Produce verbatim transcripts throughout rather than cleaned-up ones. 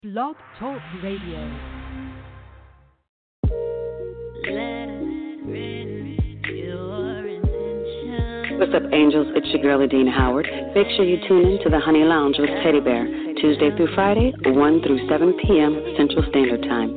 Blog Talk Radio. What's up, angels? It's your girl, Adina Howard. Make sure you tune in to the Honey Lounge with Teddy Bear, Tuesday through Friday, one through seven p.m. Central Standard Time.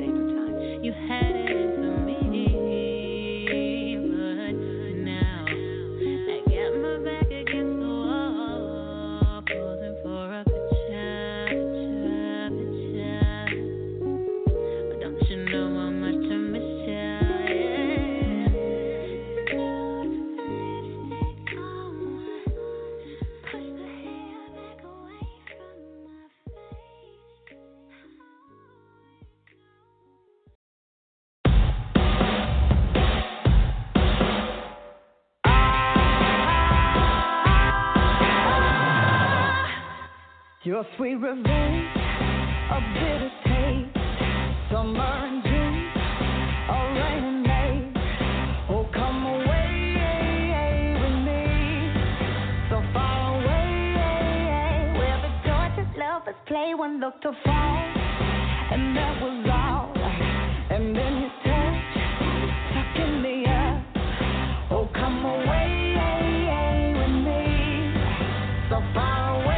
Your sweet revenge, a bitter taste, summer and June, a rainy night. Oh, come away with me, so far away, where the torches lovers play one look to fall, and that was all. And then you touch, sucking me up. Oh, come away with me, so far away.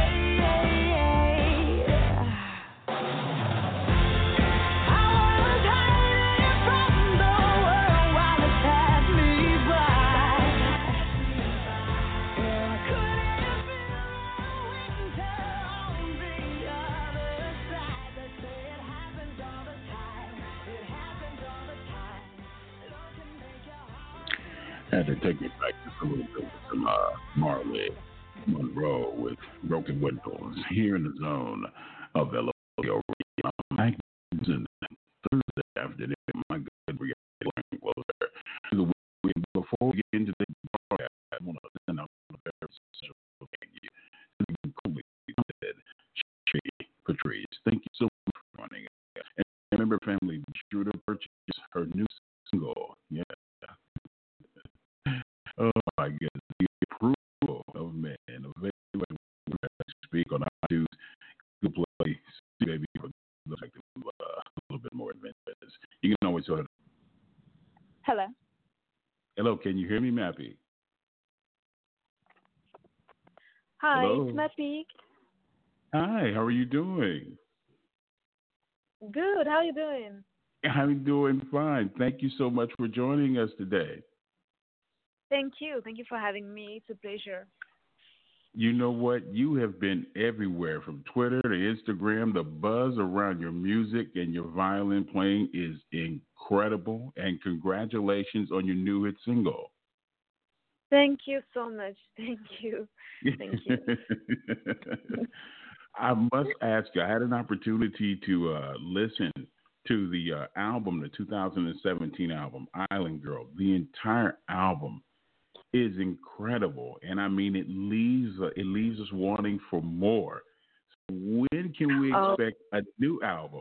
Had to take me back just a little bit with some uh, Marley Monroe with Broken Windows here in the zone of L O. Magazine Thursday afternoon. My good brigade closer to the weekend. Before we get into the broadcast, I want to send out a very special thank you to the incredibly talented Sherry Patrice. Thank you so much for joining us. And remember, family, be sure to purchase her new single. Yeah. Oh my goodness, the approval of man, available to speak on iTunes, Google Play, baby, for those like to uh, a little bit more adventures. You can always sort of. Hello. Hello, can you hear me, Mappy? Hi, Hello. it's Mappy. Hi, how are you doing? Good, how are you doing? I'm doing fine. Thank you so much for joining us today. Thank you. Thank you for having me. It's a pleasure. You know what? You have been everywhere from Twitter to Instagram. The buzz around your music and your violin playing is incredible. And congratulations on your new hit single. Thank you so much. Thank you. Thank you. I must ask you, I had an opportunity to uh, listen to the uh, album, the two thousand seventeen album, Island Girl. The entire album is incredible, and I mean, it leaves uh, it leaves us wanting for more. So when can we Oh. expect a new album?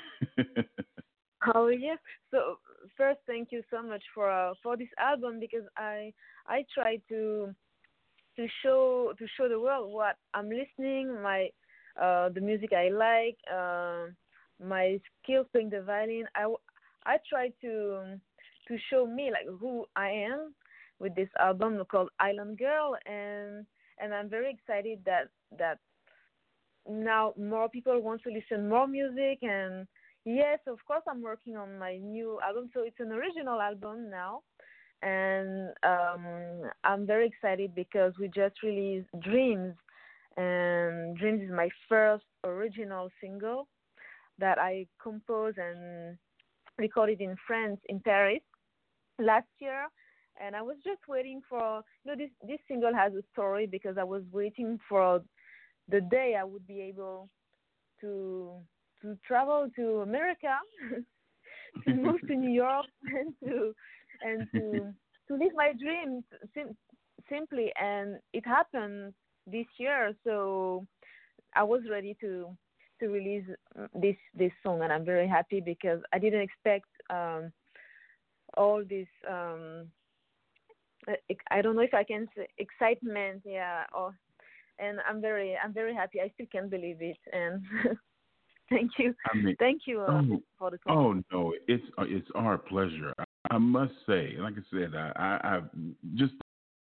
Oh yes. So first, thank you so much for uh, for this album because I I try to to show to show the world what I'm listening, my uh, the music I like, uh, my skills playing the violin. I I try to to show me like who I am with this album called Island Girl, and and I'm very excited that that now more people want to listen more music. And yes, of course, I'm working on my new album, so it's an original album now, and um, I'm very excited because we just released Dreams, and Dreams is my first original single that I composed and recorded in France, in Paris, last year. And I was just waiting for, you know, this, this single has a story because I was waiting for the day I would be able to to travel to America, to move to New York, and to and to to live my dreams sim- simply. And it happened this year, so I was ready to to release this this song, and I'm very happy because I didn't expect um, all this. Um, I don't know if I can say excitement, yeah, or and I'm very I'm very happy. I still can't believe it, and Thank you. I mean, Thank you uh, oh, for the call. oh no, it's uh, it's our pleasure. I, I must say, like I said, I, I I've just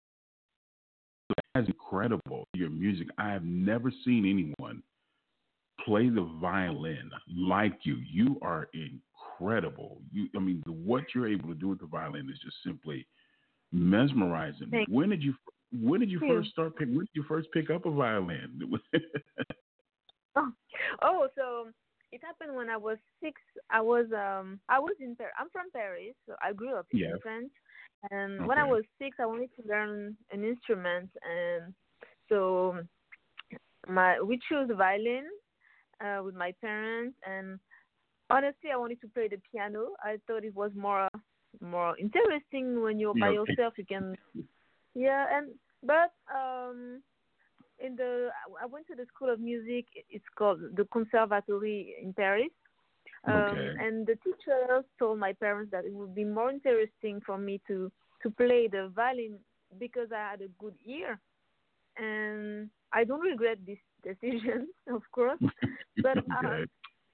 as incredible your music. I have never seen anyone play the violin like you. You are incredible. You, I mean, the, what you're able to do with the violin is just simply mesmerizing. Thank When did you when did you you. first start pick when did you first pick up a violin? Oh, oh, so it happened when I was six. I was um I was in Paris. I'm from Paris, so I grew up Yeah. in France. And when I Okay. was six, I wanted to learn an instrument, and so my we chose the violin uh, with my parents. And honestly, I wanted to play the piano. I thought it was more more interesting when you're by Yeah. yourself. You can, yeah, and but um in the I went to the School of Music. It's called the Conservatory in Paris. Um, Okay. and the teacher told my parents that it would be more interesting for me to to play the violin because I had a good ear, and I don't regret this decision, of course. But uh, Okay.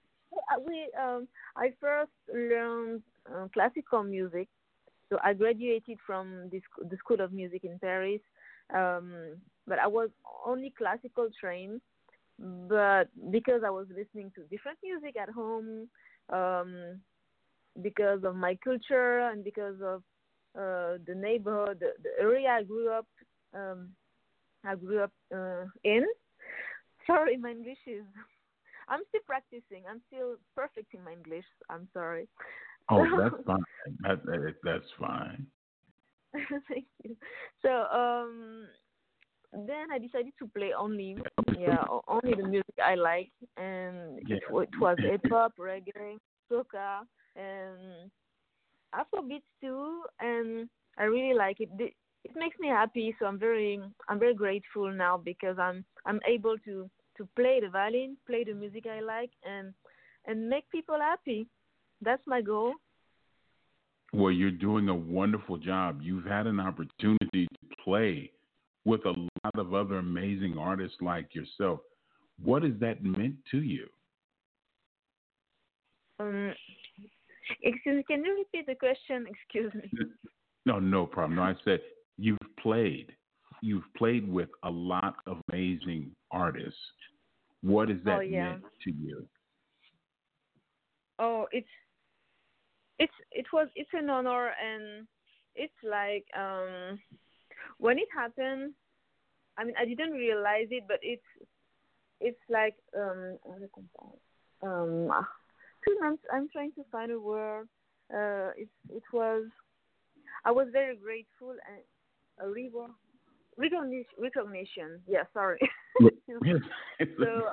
we um, I first learned uh, classical music. So I graduated from this, the School of Music in Paris, um, but I was only classical trained. But because I was listening to different music at home, um, because of my culture and because of uh, the neighborhood, the, the area I grew up, um, I grew up uh, in. Sorry, my English is. I'm still practicing. I'm still perfecting my English. I'm sorry. Oh, that's fine. That, that, that's fine. Thank you. So um, then I decided to play only, yeah, o- only the music I like, and Yeah. it, wa- it was hip hop, reggae, soca, and Afrobeats too, and I really like it. The- It makes me happy, so I'm very, I'm very grateful now because I'm, I'm able to, to play the violin, play the music I like, and, and make people happy. That's my goal. Well, you're doing a wonderful job. You've had an opportunity to play with a lot of other amazing artists like yourself. What has that meant to you? Um, excuse me, can you repeat the question? Excuse me. No, no problem. No, I said you've played. You've played with a lot of amazing artists. What has that Oh yeah. meant to you? Oh, it's it's it was it's an honor, and it's like um when it happened. I mean, I didn't realize it, but it's it's like um um I'm I'm trying to find a word. Uh, it it was I was very grateful and a reward recognition recognition. Yeah, sorry. so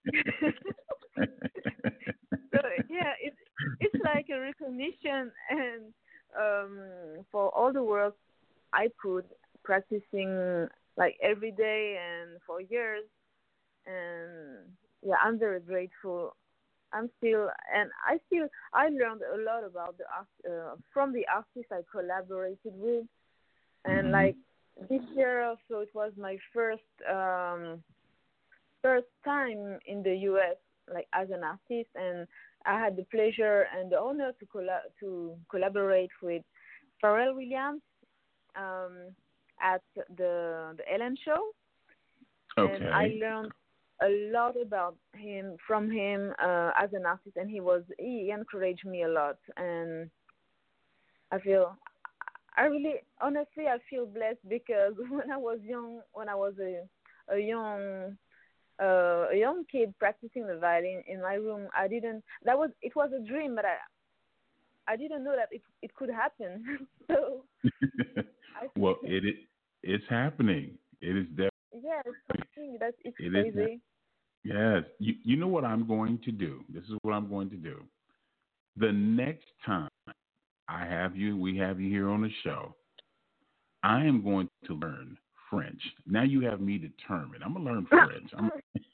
so yeah, it's it's like a recognition and um for all the work I put practicing like every day and for years, and yeah, I'm very grateful. I'm still and I still I learned a lot about the art uh, from the artists I collaborated with, and Mhm. like this year also it was my first um first time in the U S like as an artist, and I had the pleasure and the honor to colla- to collaborate with Pharrell Williams um, at the the Ellen Show, and I Okay. learned a lot about him from him uh, as an artist, and he was he encouraged me a lot, and I feel I really honestly I feel blessed because when I was young, when I was a a young uh, a young kid practicing the violin in my room, I didn't that was it was a dream, but I I didn't know that it it could happen. so I Well, it is it's happening. It is definitely yeah, it's something that it's it is. crazy. Yes. You you know what I'm going to do? This is what I'm going to do. The next time I have you, we have you here on the show, I am going to learn French. Now you have me determined. I'm gonna learn French. I'm,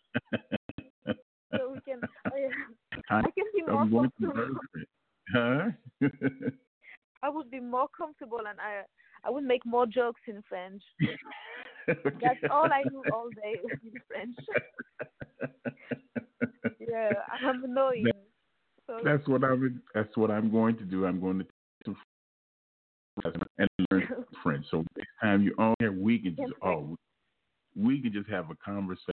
so we can oh, yeah. I, I can be more I'm going to comfortable. learn French. Huh? I would be more comfortable, and I I would make more jokes in French. That's all I do all day in French. yeah, I'm annoying. That, So that's what I'm. That's what I'm going to do. I'm going to take some French and learn French. So next time you're on here, we can just oh, we can just have a conversation.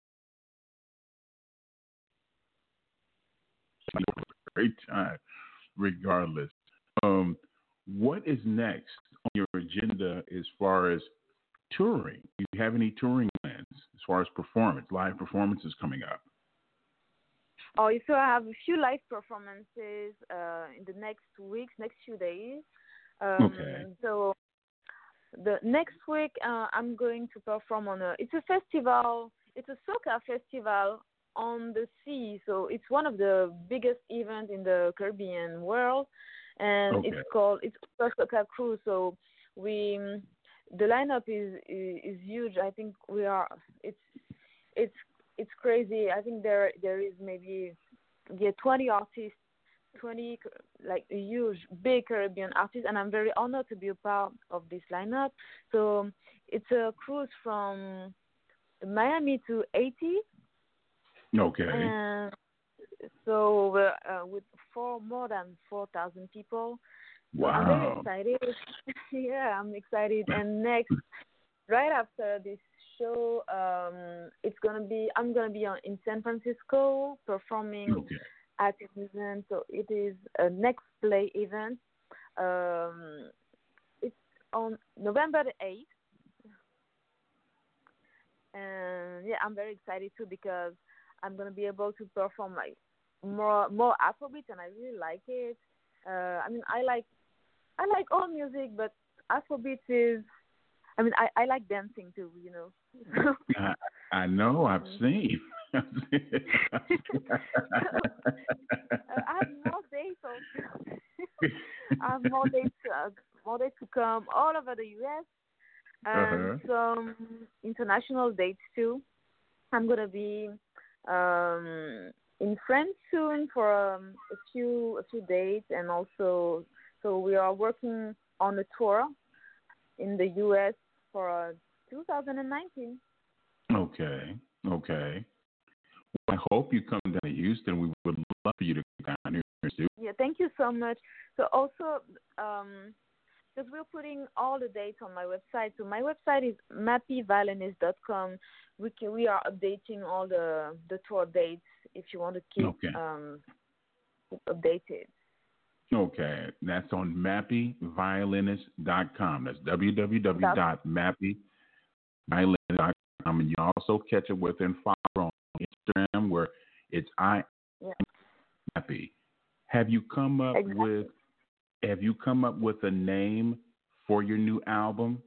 Great time, regardless. Um, what is next on your agenda as far as touring? Do you have any touring plans as far as performance, live performances coming up? oh, so I have a few live performances uh, in the next weeks, next few days. Um, Okay. So the next week uh, I'm going to perform on a. It's a festival. It's a soca festival on the sea. So it's one of the biggest events in the Caribbean world, and Okay. it's called it's called Soca Cruise. So we the lineup is, is is huge. I think we are. It's it's it's crazy. I think there there is maybe yeah twenty artists, twenty like a huge big Caribbean artists, and I'm very honored to be a part of this lineup. So it's a cruise from Miami to Haiti, Okay. and so we're uh, with four more than four thousand people. So I'm very Wow. excited. Yeah, I'm excited. And next, right after this show, um, it's gonna be I'm gonna be on, in San Francisco performing Okay. at an event. So it is a Next Play event. Um, it's on November the eighth, and yeah, I'm very excited too because I'm gonna be able to perform like more more Afrobeat, and I really like it. Uh, I mean, I like I like all music, but Afrobeat is. I mean, I, I like dancing too, you know. I, I know. I've seen. uh, I have more days also. I have more days, uh, more days to come all over the U S and Uh-huh. some international dates too. I'm gonna be um, in France soon for um, a few a few dates, and also so we are working on a tour in the U S for uh, two thousand nineteen. Okay. Okay. I hope you come down to Houston. We would love for you to come down here too. Yeah, thank you so much. So also, um, because we're putting all the dates on my website. So my website is mappy violinist dot com. We can, we are updating all the the tour dates if you want to keep Okay. um updated. Okay. That's on mappy violinist dot com. That's w w w dot mappy violinist dot com. And you also catch up with and follow on Instagram where it's I Yeah. Mappy. Have you come up Exactly. with have you come up with a name for your new album?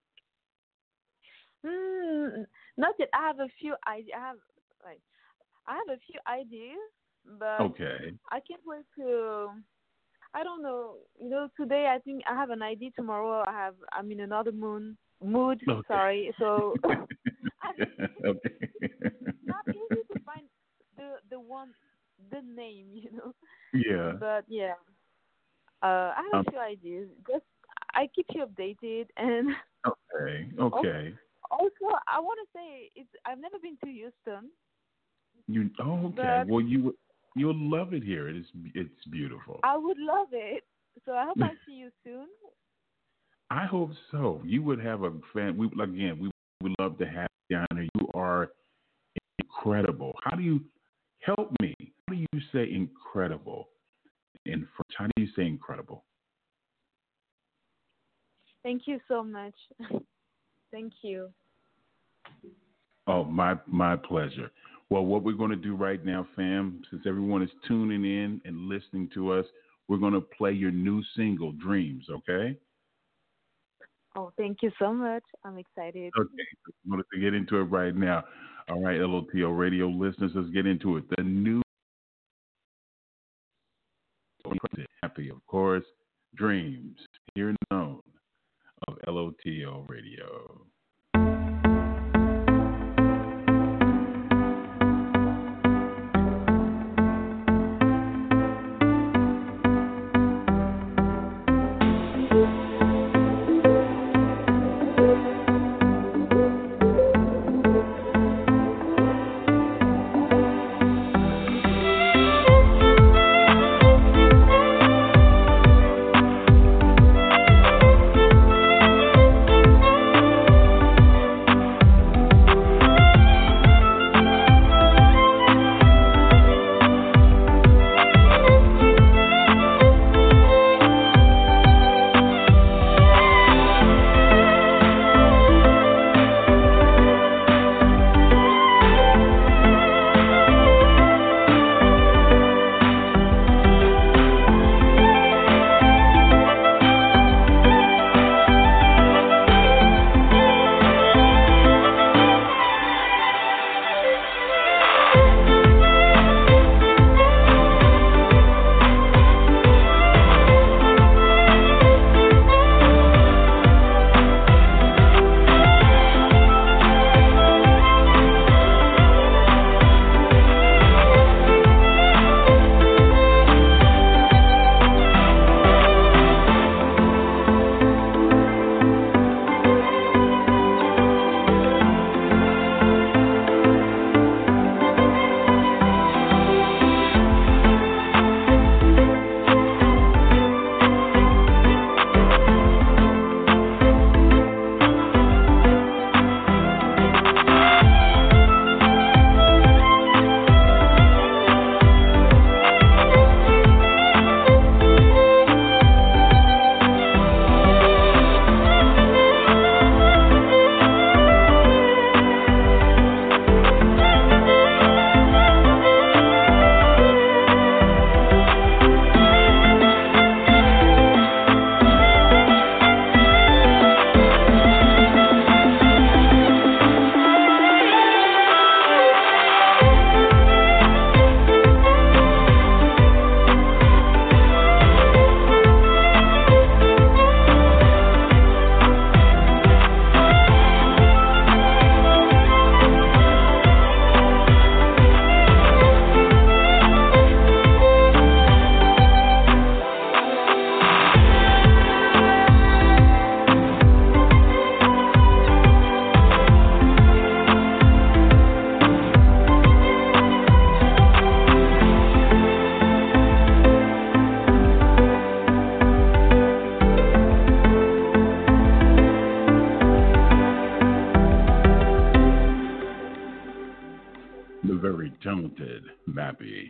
Hmm, not yet. I have a few ideas. I have like I have a few ideas, but Okay. I can't wait to. I don't know. You know, today I think I have an idea. Tomorrow I have. I'm in another moon mood. Okay. Sorry. So I mean, Okay. it's not easy to find the the one the name. You know. Yeah. But yeah, uh, I have Um, a few ideas. Just I keep you updated, and Okay. Okay. also I want to say it's. I've never been to Houston, You oh, okay. but Well, you you'll love it here. It is it's beautiful. I would love it. So I hope I see you soon. I hope so. You would have a fan. We again, we would love to have you down here. You are incredible. How do you help me? How do you say incredible in French? How do you say incredible? Thank you so much. Thank you. Oh, my my pleasure. Well, what we're going to do right now, fam, since everyone is tuning in and listening to us, we're going to play your new single, Dreams, okay? Oh, thank you so much. I'm excited. Okay, I'm going to get into it right now. All right, L O T O radio listeners, let's get into it. The new happy, of course, Dreams, here in the zone of L O T O radio.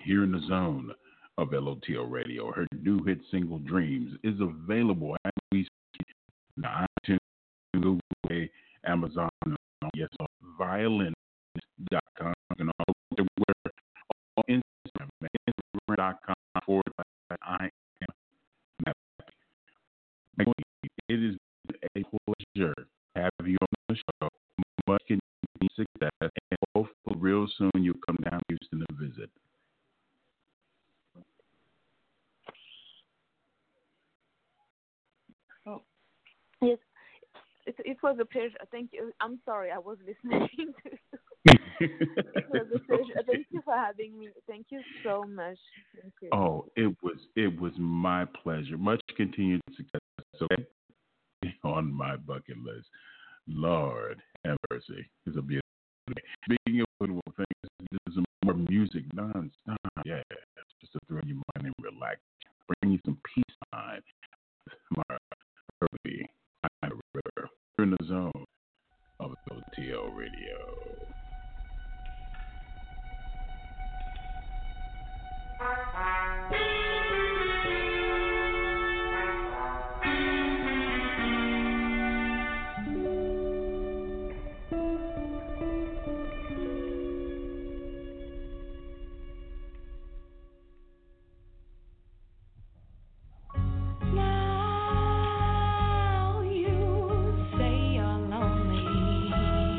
here in the zone of L O T L Radio. Her new hit single, Dreams, is available as we speak on iTunes, Google Play, Amazon, yes, violin dot com, and also on Instagram, instagram dot com forward slash I am Mac. It is a pleasure to have you on the show. Much continued success, and hopefully real soon you'll come down to Houston to visit. Oh, yes, it, it was a pleasure. Thank you. I'm sorry, I was listening to it was a pleasure. Thank you for having me. Thank you so much. Thank you. Oh, it was it was my pleasure. Much continued success. So on my bucket list, Lord have mercy. It's a beautiful day. Speaking of beautiful things, there's some more music nonstop. Yeah, just to throw your mind and relax, bring you some peace time. Tomorrow, early, I river. We're in the zone of L O T L Radio. Now you say you're lonely.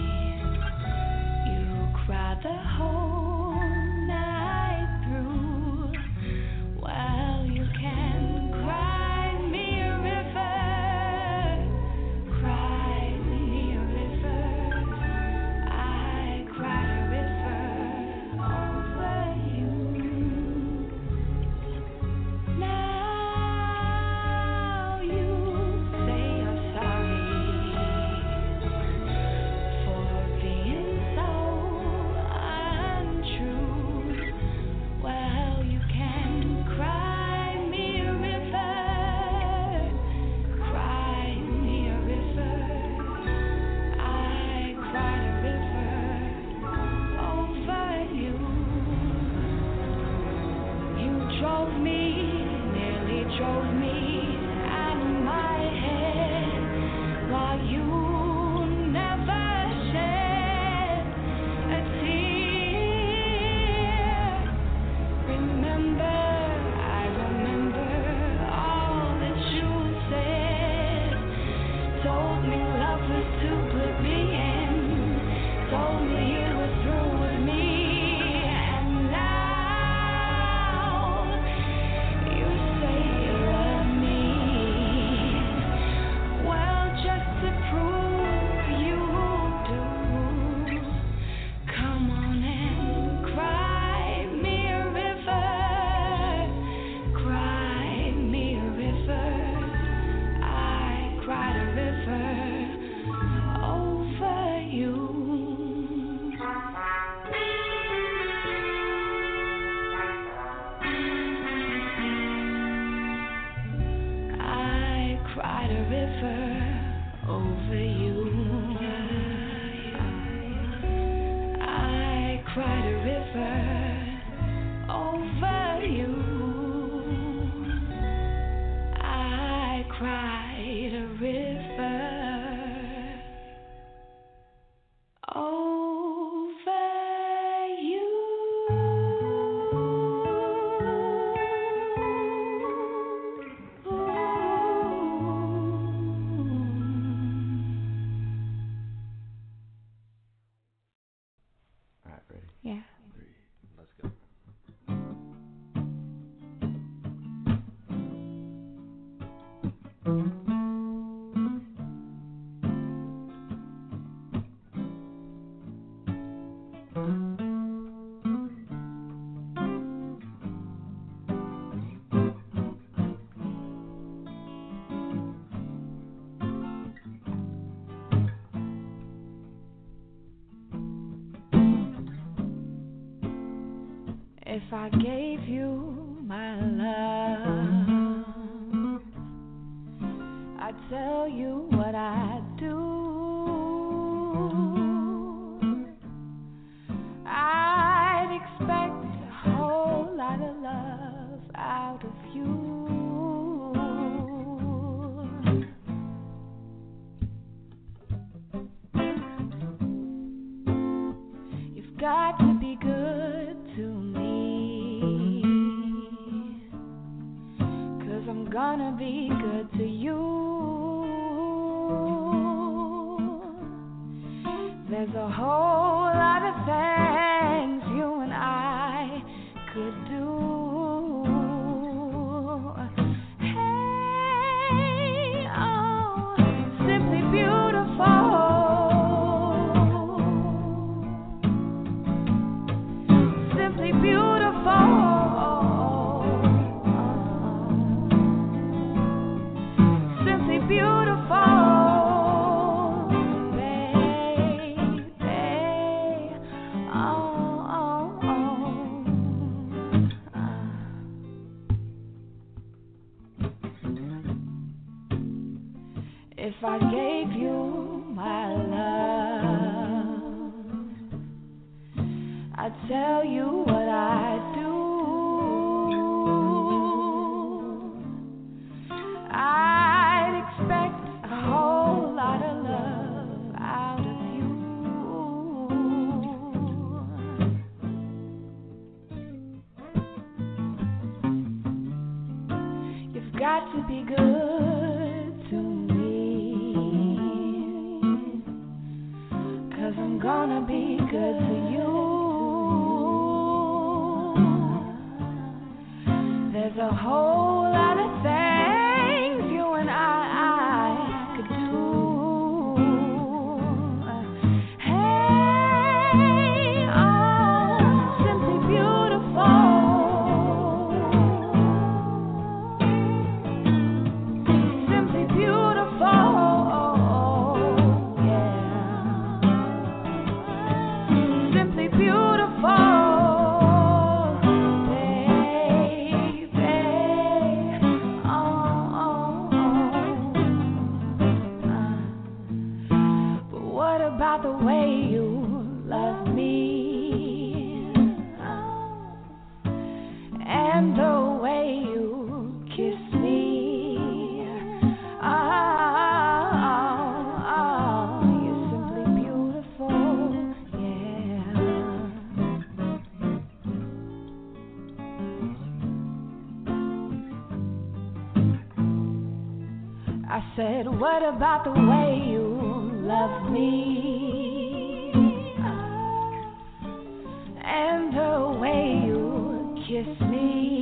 You cry the whole night through. Well, you can cry me a river, cry me a river. I cried a river over you. Now you say you're sorry for being so untrue. Well, you can cry me a river, cry me a river. I cried a river over you. You drove me, nearly drove me out of my head, while you never shed a tear. Remember, I remember all that you said. Told me love was to put me in. Told me you were through with me. And now you say you love me. Well, just to prove you do, come on and cry me a river, cry me a river. I cried a river over you. I cried a river over you. I cried a river over you. I cried a river over All right, ready? Yeah. Three. Let's go. If I gave you my love, I'd tell you what I do. I'd expect a whole lot out of you. You've got to be good to me, 'cause I'm gonna be good to you. There's a whole lot of things you and I could do. Hey, oh, simply beautiful. Simply beautiful. Simply beautiful. If I gave you my love, I'd tell you what I do. I'd expect a whole lot of love out of you. You've got to be good to me, I'm gonna be good to you. There's a whole lot of things you and I, I could do. Hey, oh, simply beautiful. Simply beautiful. About the way you love me and the way you kiss me, oh, oh, oh, you're simply beautiful, yeah. I said, what about the way you love me and the way you kiss me?